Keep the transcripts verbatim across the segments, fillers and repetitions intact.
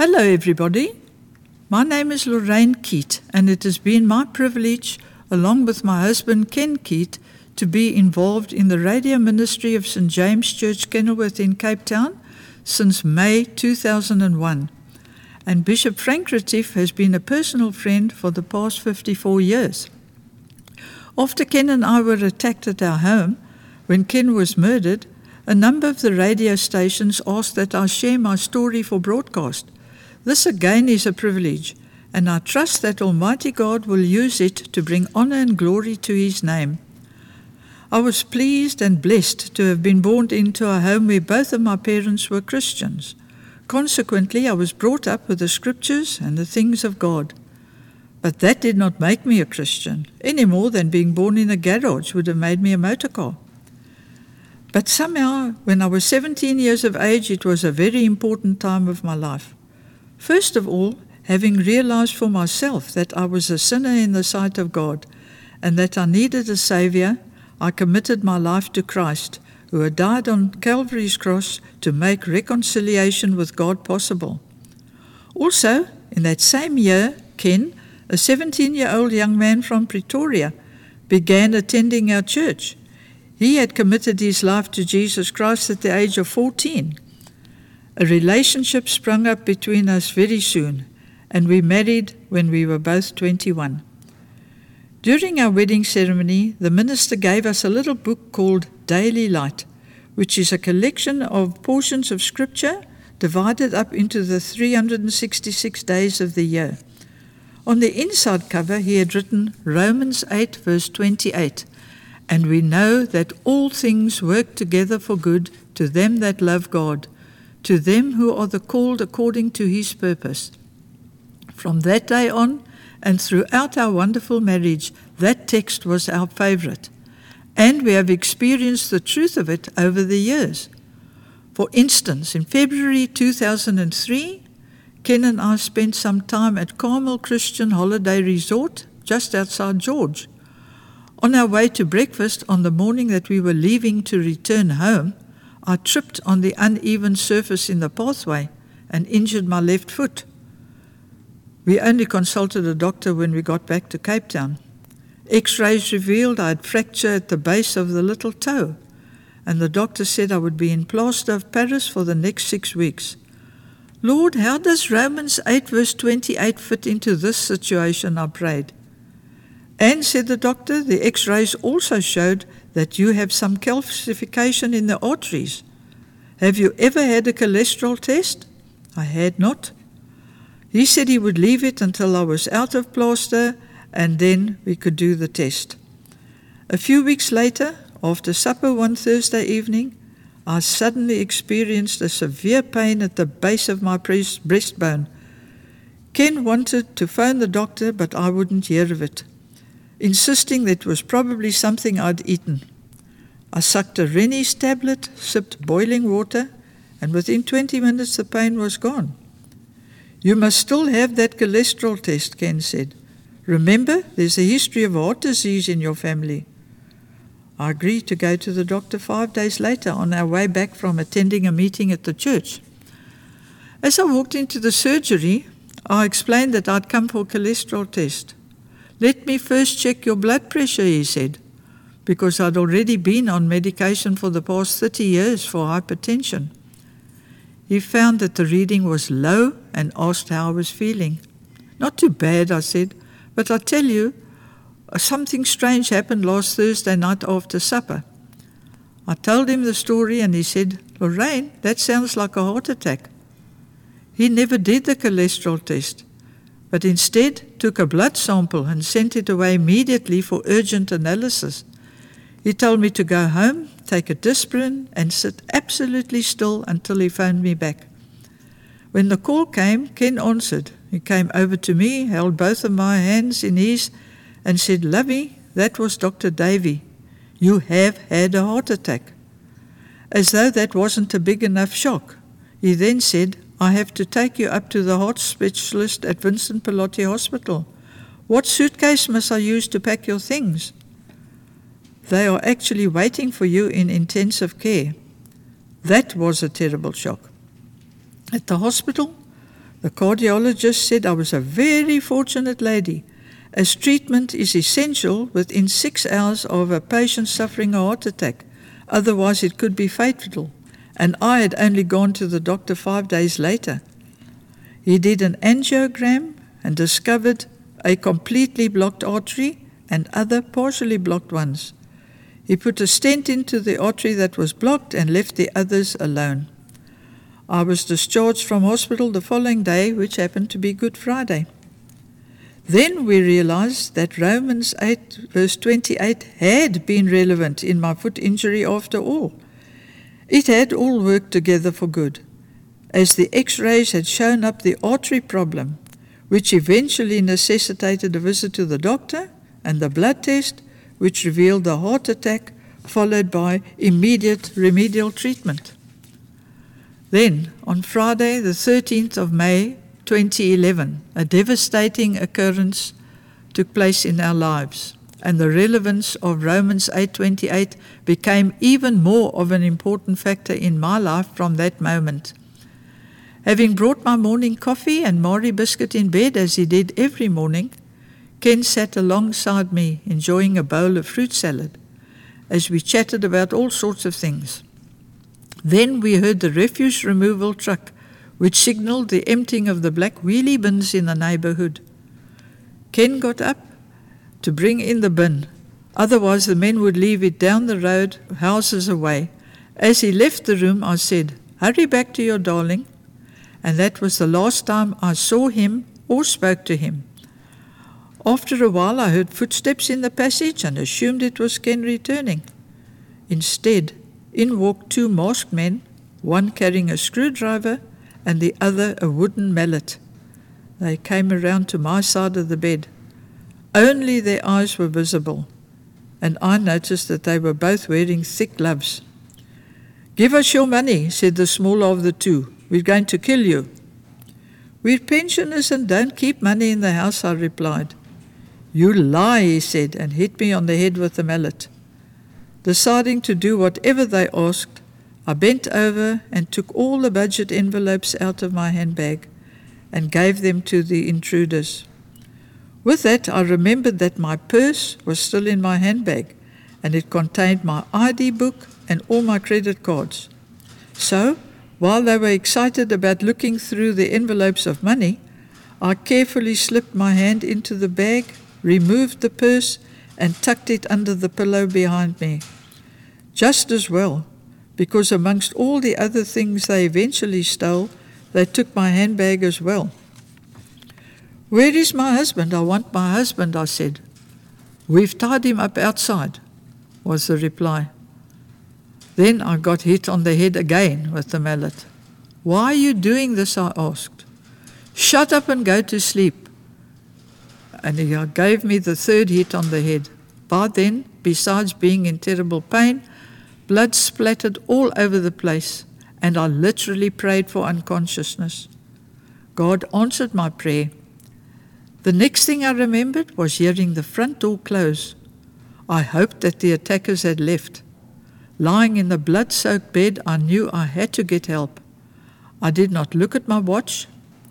Hello everybody, my name is Lorraine Keat and it has been my privilege, along with my husband Ken Keat, to be involved in the radio ministry of Saint James Church Kenilworth in Cape Town since May two thousand one. And Bishop Frank Retief has been a personal friend for the past fifty-four years. After Ken and I were attacked at our home, when Ken was murdered, a number of the radio stations asked that I share my story for broadcast. This again is a privilege, and I trust that Almighty God will use it to bring honor and glory to His name. I was pleased and blessed to have been born into a home where both of my parents were Christians. Consequently, I was brought up with the Scriptures and the things of God. But that did not make me a Christian, any more than being born in a garage would have made me a motor car. But somehow, when I was seventeen years of age, it was a very important time of my life. First of all, having realized for myself that I was a sinner in the sight of God and that I needed a Saviour, I committed my life to Christ, who had died on Calvary's cross to make reconciliation with God possible. Also, in that same year, Ken, a seventeen-year-old young man from Pretoria, began attending our church. He had committed his life to Jesus Christ at the age of fourteen. A relationship sprung up between us very soon, and we married when we were both twenty-one. During our wedding ceremony, the minister gave us a little book called Daily Light, which is a collection of portions of Scripture divided up into the three hundred sixty-six days of the year. On the inside cover, he had written Romans eight, verse twenty-eight, and we know that all things work together for good to them that love God, to them who are the called according to His purpose. From that day on, and throughout our wonderful marriage, that text was our favorite, and we have experienced the truth of it over the years. For instance, in February two thousand three, Ken and I spent some time at Carmel Christian Holiday Resort just outside George. On our way to breakfast on the morning that we were leaving to return home, I tripped on the uneven surface in the pathway and injured my left foot. We only consulted a doctor when we got back to Cape Town. X-rays revealed I had fracture at the base of the little toe, and the doctor said I would be in plaster of Paris for the next six weeks. Lord, how does Romans eight verse twenty-eight fit into this situation, I prayed. And, said the doctor, the X-rays also showed that you have some calcification in the arteries. Have you ever had a cholesterol test? I had not. He said he would leave it until I was out of plaster and then we could do the test. A few weeks later, after supper one Thursday evening, I suddenly experienced a severe pain at the base of my breastbone. Ken wanted to phone the doctor, but I wouldn't hear of it, insisting that it was probably something I'd eaten. I sucked a Rennie's tablet, sipped boiling water, and within twenty minutes the pain was gone. You must still have that cholesterol test, Ken said. Remember, there's a history of heart disease in your family. I agreed to go to the doctor five days later on our way back from attending a meeting at the church. As I walked into the surgery, I explained that I'd come for a cholesterol test. Let me first check your blood pressure, he said, because I'd already been on medication for the past thirty years for hypertension. He found that the reading was low and asked how I was feeling. Not too bad, I said, but I tell you, something strange happened last Thursday night after supper. I told him the story and he said, Lorraine, that sounds like a heart attack. He never did the cholesterol test, but instead took a blood sample and sent it away immediately for urgent analysis. He told me to go home, take a Disprin, and sit absolutely still until he phoned me back. When the call came, Ken answered. He came over to me, held both of my hands in his, and said, Lovey, that was Doctor Davey. You have had a heart attack. As though that wasn't a big enough shock. He then said, I have to take you up to the heart specialist at Vincent Pallotti Hospital. What suitcase must I use to pack your things? They are actually waiting for you in intensive care. That was a terrible shock. At the hospital, The cardiologist said I was a very fortunate lady, as treatment is essential within six hours of a patient suffering a heart attack. Otherwise it could be fatal, and I had only gone to the doctor five days later. He did an angiogram and discovered a completely blocked artery and other partially blocked ones. He put a stent into the artery that was blocked and left the others alone. I was discharged from hospital the following day, which happened to be Good Friday. Then we realized that Romans eight verse twenty-eight had been relevant in my foot injury after all. It had all worked together for good, as the x-rays had shown up the artery problem, which eventually necessitated a visit to the doctor, and the blood test, which revealed the heart attack, followed by immediate remedial treatment. Then, on Friday, the thirteenth of May, twenty eleven, a devastating occurrence took place in our lives, and the relevance of Romans eight twenty-eight became even more of an important factor in my life from that moment. Having brought my morning coffee and Marie biscuit in bed, as he did every morning, Ken sat alongside me, enjoying a bowl of fruit salad, as we chatted about all sorts of things. Then we heard the refuse removal truck, which signalled the emptying of the black wheelie bins in the neighbourhood. Ken got up to bring in the bin, otherwise the men would leave it down the road, houses away. As he left the room, I said, "Hurry back to your darling," and that was the last time I saw him or spoke to him. After a while I heard footsteps in the passage and assumed it was Ken returning. Instead, in walked two masked men, one carrying a screwdriver and the other a wooden mallet. They came around to my side of the bed. Only their eyes were visible, and I noticed that they were both wearing thick gloves. "Give us your money," said the smaller of the two. "We're going to kill you." "We're pensioners and don't keep money in the house," I replied. "You lie," he said, and hit me on the head with the mallet. Deciding to do whatever they asked, I bent over and took all the budget envelopes out of my handbag and gave them to the intruders. With that, I remembered that my purse was still in my handbag, and it contained my I D book and all my credit cards. So, while they were excited about looking through the envelopes of money, I carefully slipped my hand into the bag, removed the purse, and tucked it under the pillow behind me. Just as well, because amongst all the other things they eventually stole, they took my handbag as well. "Where is my husband? I want my husband," I said. "We've tied him up outside," was the reply. Then I got hit on the head again with the mallet. "Why are you doing this?" I asked. "Shut up and go to sleep." And he gave me the third hit on the head. By then, besides being in terrible pain, blood splattered all over the place, and I literally prayed for unconsciousness. God answered my prayer. The next thing I remembered was hearing the front door close. I hoped that the attackers had left. Lying in the blood-soaked bed, I knew I had to get help. I did not look at my watch.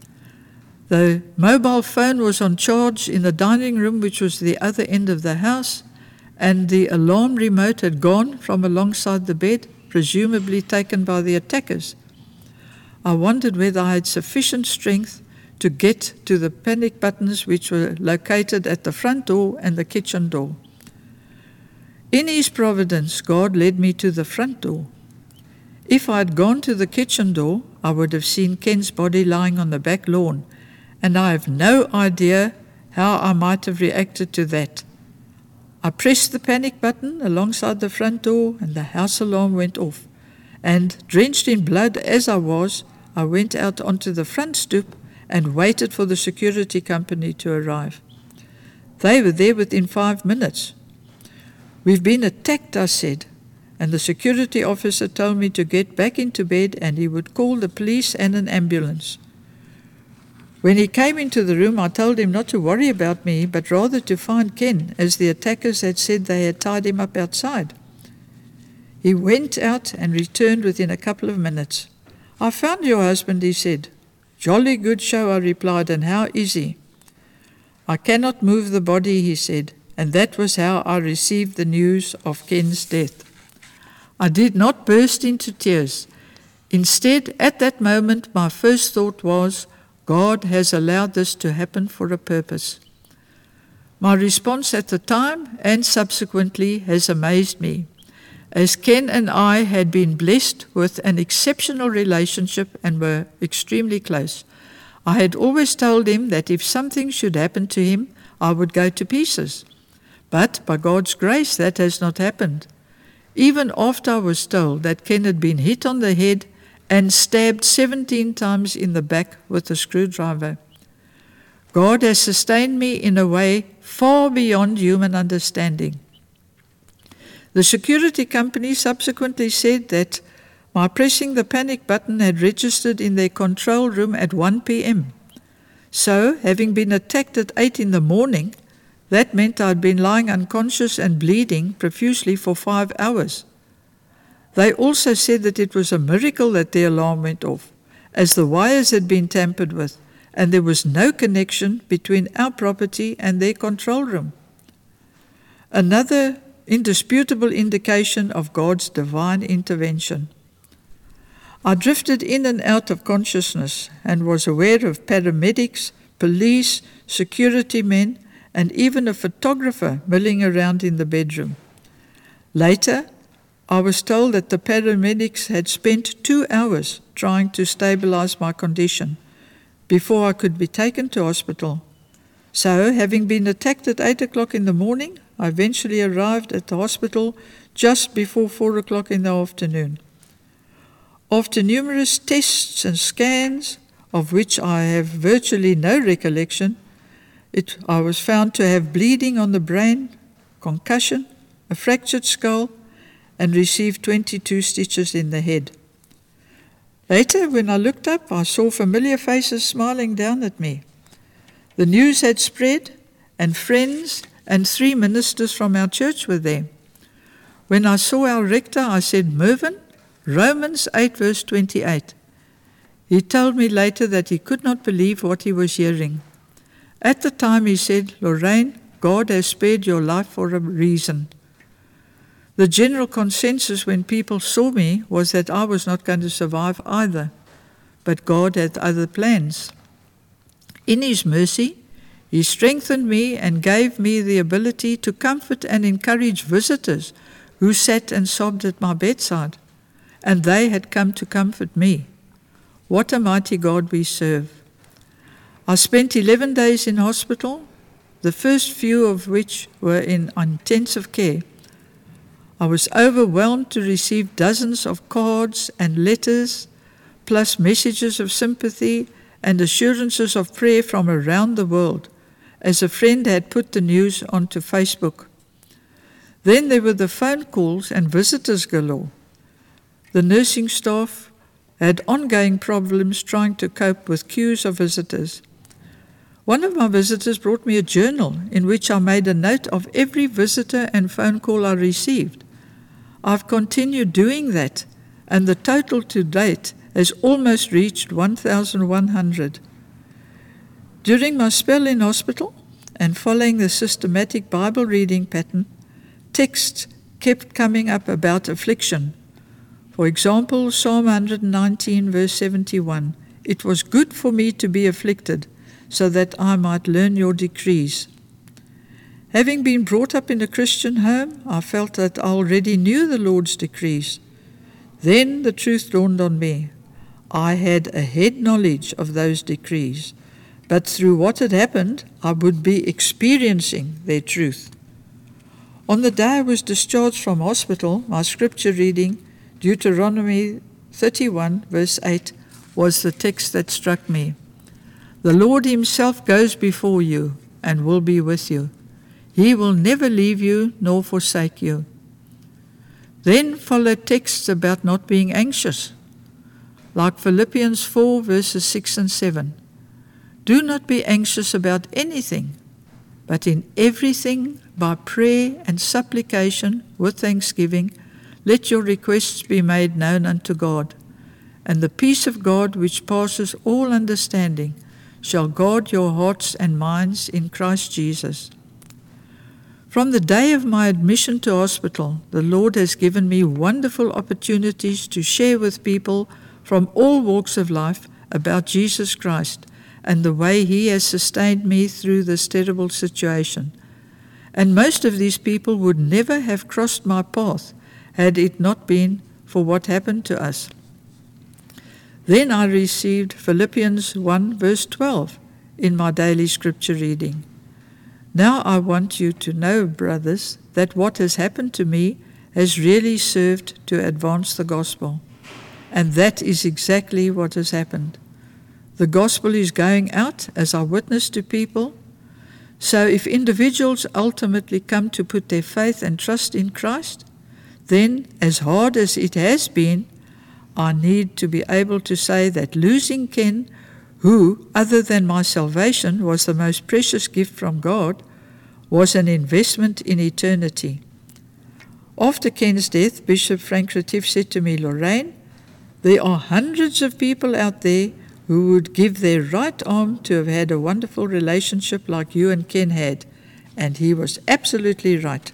The mobile phone was on charge in the dining room, which was the other end of the house, and the alarm remote had gone from alongside the bed, presumably taken by the attackers. I wondered whether I had sufficient strength to get to the panic buttons, which were located at the front door and the kitchen door. In His providence, God led me to the front door. If I had gone to the kitchen door, I would have seen Ken's body lying on the back lawn, and I have no idea how I might have reacted to that. I pressed the panic button alongside the front door, and the house alarm went off. And, drenched in blood as I was, I went out onto the front stoop and waited for the security company to arrive. They were there within five minutes. "We've been attacked," I said, and the security officer told me to get back into bed and he would call the police and an ambulance. When he came into the room, I told him not to worry about me, but rather to find Ken, as the attackers had said they had tied him up outside. He went out and returned within a couple of minutes. "I found your husband," he said. "Jolly good show," I replied, "and how is he?" "I cannot move the body," he said, and that was how I received the news of Ken's death. I did not burst into tears. Instead, at that moment, my first thought was, God has allowed this to happen for a purpose. My response at the time and subsequently has amazed me, as Ken and I had been blessed with an exceptional relationship and were extremely close. I had always told him that if something should happen to him, I would go to pieces. But by God's grace, that has not happened. Even after I was told that Ken had been hit on the head and stabbed seventeen times in the back with a screwdriver. God has sustained me in a way far beyond human understanding. The security company subsequently said that my pressing the panic button had registered in their control room at one p.m. So, having been attacked at eight in the morning, that meant I'd been lying unconscious and bleeding profusely for five hours. They also said that it was a miracle that the alarm went off, as the wires had been tampered with, and there was no connection between our property and their control room. Another indisputable indication of God's divine intervention. I drifted in and out of consciousness and was aware of paramedics, police, security men, and even a photographer milling around in the bedroom. Later, I was told that the paramedics had spent two hours trying to stabilize my condition before I could be taken to hospital. So, having been attacked at eight o'clock in the morning, I eventually arrived at the hospital just before four o'clock in the afternoon. After numerous tests and scans, of which I have virtually no recollection, it, I was found to have bleeding on the brain, concussion, a fractured skull, and received twenty-two stitches in the head. Later, when I looked up, I saw familiar faces smiling down at me. The news had spread, and friends and three ministers from our church were there. When I saw our rector, I said, "Mervyn, Romans eight verse twenty-eight. He told me later that he could not believe what he was hearing. At the time he said, "Lorraine, God has spared your life for a reason." The general consensus when people saw me was that I was not going to survive either, but God had other plans. In His mercy, He strengthened me and gave me the ability to comfort and encourage visitors who sat and sobbed at my bedside, and they had come to comfort me. What a mighty God we serve. I spent eleven days in hospital, the first few of which were in intensive care. I was overwhelmed to receive dozens of cards and letters, plus messages of sympathy and assurances of prayer from around the world, as a friend had put the news onto Facebook. Then there were the phone calls and visitors galore. The nursing staff had ongoing problems trying to cope with queues of visitors. One of my visitors brought me a journal in which I made a note of every visitor and phone call I received. I've continued doing that, and the total to date has almost reached one thousand one hundred. During my spell in hospital, and following the systematic Bible reading pattern, texts kept coming up about affliction. For example, Psalm one nineteen verse seventy-one, "It was good for me to be afflicted, so that I might learn your decrees." Having been brought up in a Christian home, I felt that I already knew the Lord's decrees. Then the truth dawned on me. I had a head knowledge of those decrees, but through what had happened, I would be experiencing their truth. On the day I was discharged from hospital, my scripture reading, Deuteronomy thirty-one verse eight, was the text that struck me. "The Lord Himself goes before you and will be with you. He will never leave you nor forsake you." Then followed texts about not being anxious, like Philippians four verses six and seven. "Do not be anxious about anything, but in everything by prayer and supplication with thanksgiving, let your requests be made known unto God. and the peace of God, which passes all understanding, shall guard your hearts and minds in Christ Jesus. From the day of my admission to hospital, the Lord has given me wonderful opportunities to share with people from all walks of life about Jesus Christ and the way He has sustained me through this terrible situation. And most of these people would never have crossed my path had it not been for what happened to us. Then I received Philippians one verse twelve in my daily scripture reading. Now I want you to know, brothers, that what has happened to me has really served to advance the gospel. And that is exactly what has happened. The gospel is going out as I witness to people. So if individuals ultimately come to put their faith and trust in Christ, then as hard as it has been, I need to be able to say that losing Ken, who, other than my salvation, was the most precious gift from God, was an investment in eternity. After Ken's death, Bishop Frank Retief said to me, Lorraine, there are hundreds of people out there who would give their right arm to have had a wonderful relationship like you and Ken had, and he was absolutely right.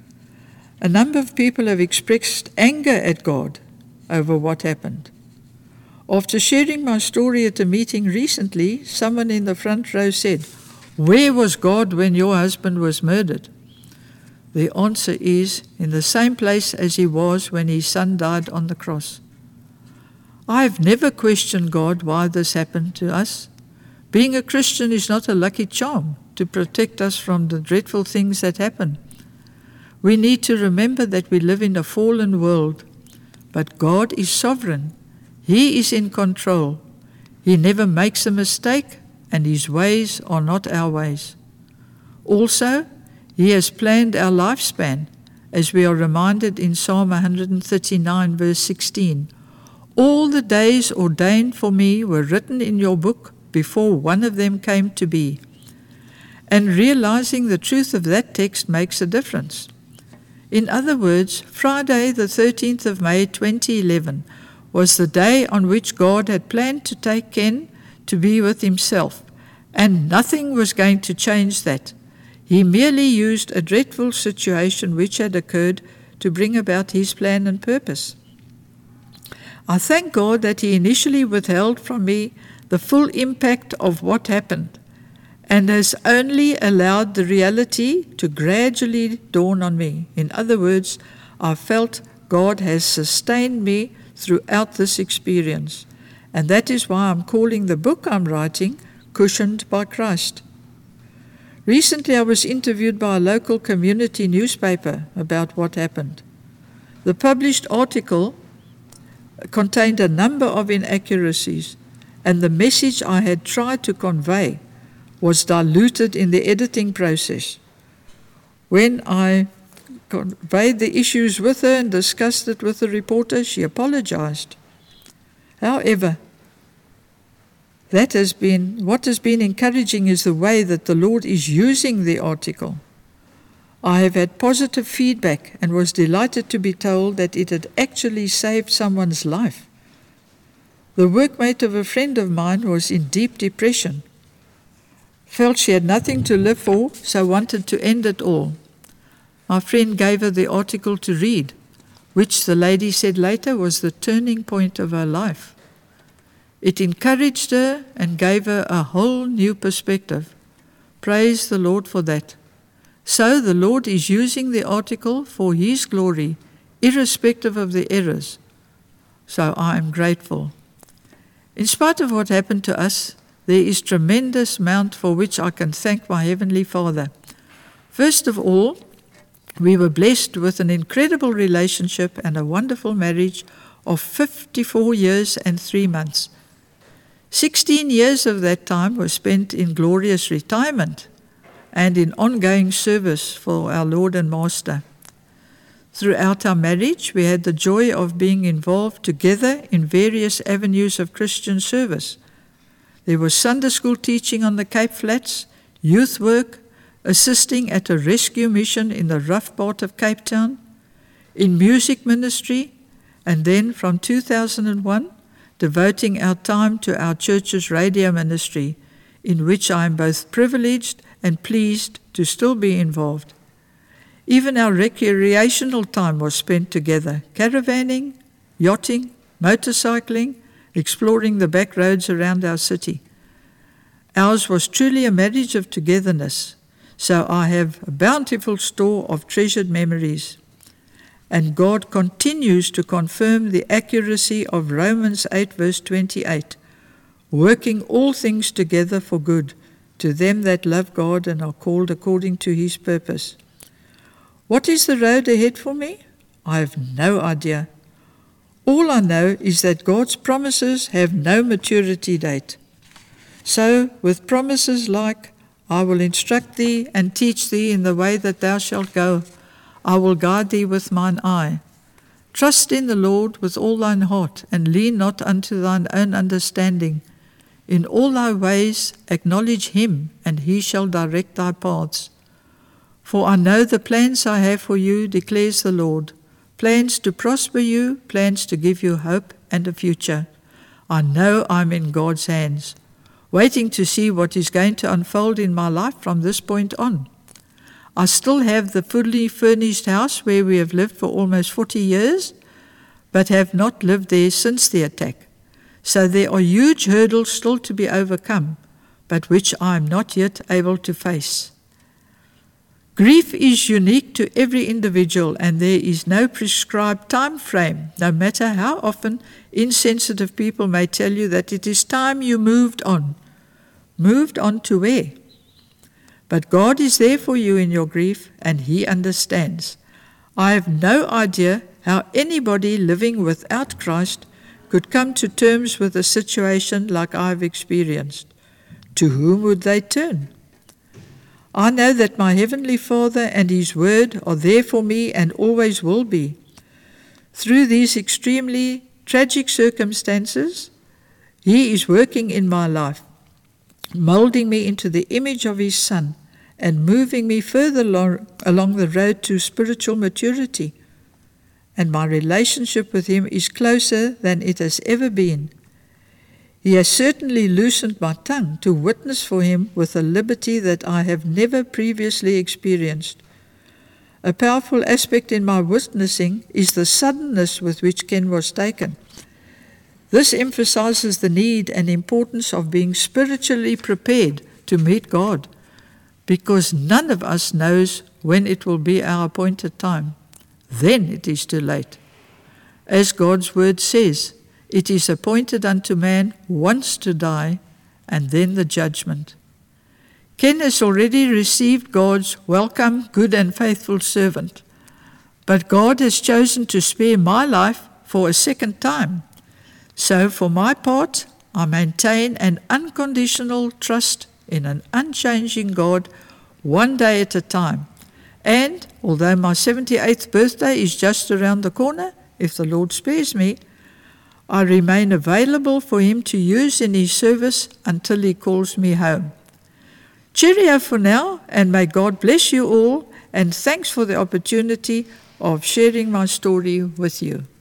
A number of people have expressed anger at God over what happened. After sharing my story at a meeting recently, someone in the front row said, "Where was God when your husband was murdered?" The answer is, in the same place as He was when His Son died on the cross. I have never questioned God why this happened to us. Being a Christian is not a lucky charm to protect us from the dreadful things that happen. We need to remember that we live in a fallen world, but God is sovereign. He is in control. He never makes a mistake, and His ways are not our ways. Also, He has planned our lifespan, as we are reminded in Psalm one thirty-nine, verse sixteen. All the days ordained for me were written in your book before one of them came to be. And realizing the truth of that text makes a difference. In other words, Friday the thirteenth of May twenty eleven was the day on which God had planned to take Ken to be with Himself, and nothing was going to change that. He merely used a dreadful situation which had occurred to bring about His plan and purpose. I thank God that He initially withheld from me the full impact of what happened, and has only allowed the reality to gradually dawn on me. In other words, I felt God has sustained me throughout this experience, and that is why I'm calling the book I'm writing Cushioned by Christ. Recently I was interviewed by a local community newspaper about what happened. The published article contained a number of inaccuracies, and the message I had tried to convey was diluted in the editing process. When I conveyed the issues with her and discussed it with the reporter, she apologized. However, that has been what has been encouraging is the way that the Lord is using the article. I have had positive feedback and was delighted to be told that it had actually saved someone's life. The workmate of a friend of mine was in deep depression, felt she had nothing to live for, so wanted to end it all. My friend gave her the article to read, which the lady said later was the turning point of her life. It encouraged her and gave her a whole new perspective. Praise the Lord for that. So the Lord is using the article for His glory, irrespective of the errors. So I am grateful. In spite of what happened to us, there is tremendous amount for which I can thank my Heavenly Father. First of all, we were blessed with an incredible relationship and a wonderful marriage of fifty-four years and three months. Sixteen years of that time were spent in glorious retirement and in ongoing service for our Lord and Master. Throughout our marriage, we had the joy of being involved together in various avenues of Christian service. There was Sunday school teaching on the Cape Flats, youth work, assisting at a rescue mission in the rough part of Cape Town, in music ministry, and then from two thousand one devoting our time to our church's radio ministry, in which I am both privileged and pleased to still be involved. Even our recreational time was spent together, caravanning, yachting, motorcycling, exploring the back roads around our city. Ours was truly a marriage of togetherness, so I have a bountiful store of treasured memories. And God continues to confirm the accuracy of Romans eight verse twenty-eight, working all things together for good to them that love God and are called according to his purpose. What is the road ahead for me? I have no idea. All I know is that God's promises have no maturity date. So, with promises like, I will instruct thee and teach thee in the way that thou shalt go, I will guide thee with mine eye. Trust in the Lord with all thine heart, and lean not unto thine own understanding. In all thy ways acknowledge him, and he shall direct thy paths. For I know the plans I have for you, declares the Lord, plans to prosper you, plans to give you hope and a future. I know I'm in God's hands, waiting to see what is going to unfold in my life from this point on. I still have the fully furnished house where we have lived for almost forty years, but have not lived there since the attack. So there are huge hurdles still to be overcome, but which I am not yet able to face. Grief is unique to every individual, and there is no prescribed time frame, no matter how often insensitive people may tell you that it is time you moved on. Moved on to where? But God is there for you in your grief, and he understands. I have no idea how anybody living without Christ could come to terms with a situation like I've experienced. To whom would they turn? I know that my Heavenly Father and his word are there for me and always will be. Through these extremely tragic circumstances, he is working in my life, molding me into the image of his Son and moving me further along, along the road to spiritual maturity. And my relationship with him is closer than it has ever been. He has certainly loosened my tongue to witness for him with a liberty that I have never previously experienced. A powerful aspect in my witnessing is the suddenness with which Ken was taken. This emphasizes the need and importance of being spiritually prepared to meet God, because none of us knows when it will be our appointed time. Then it is too late. As God's word says, it is appointed unto man once to die, and then the judgment. Ken has already received God's welcome, good and faithful servant, but God has chosen to spare my life for a second time. So for my part, I maintain an unconditional trust in an unchanging God, one day at a time. And although my seventy-eighth birthday is just around the corner, if the Lord spares me, I remain available for him to use in his service until he calls me home. Cheerio for now, and may God bless you all, and thanks for the opportunity of sharing my story with you.